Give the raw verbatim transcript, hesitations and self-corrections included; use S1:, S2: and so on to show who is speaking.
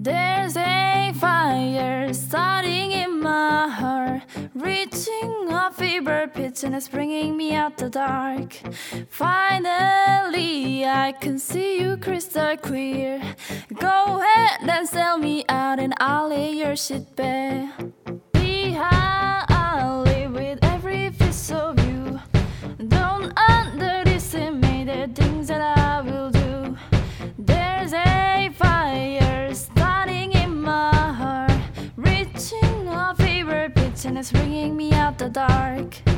S1: There's a fire starting in my heart, reaching a fever pitch and it's bringing me out the dark. Finally, I can see you crystal clear. Go ahead and sell me out and I'll lay your shit bare. Behind, I'll live with every piece of you. Don't underestimate the things that I will do. There's a fire starting in my heart, reaching a fever pitch and it's bringing me out the dark.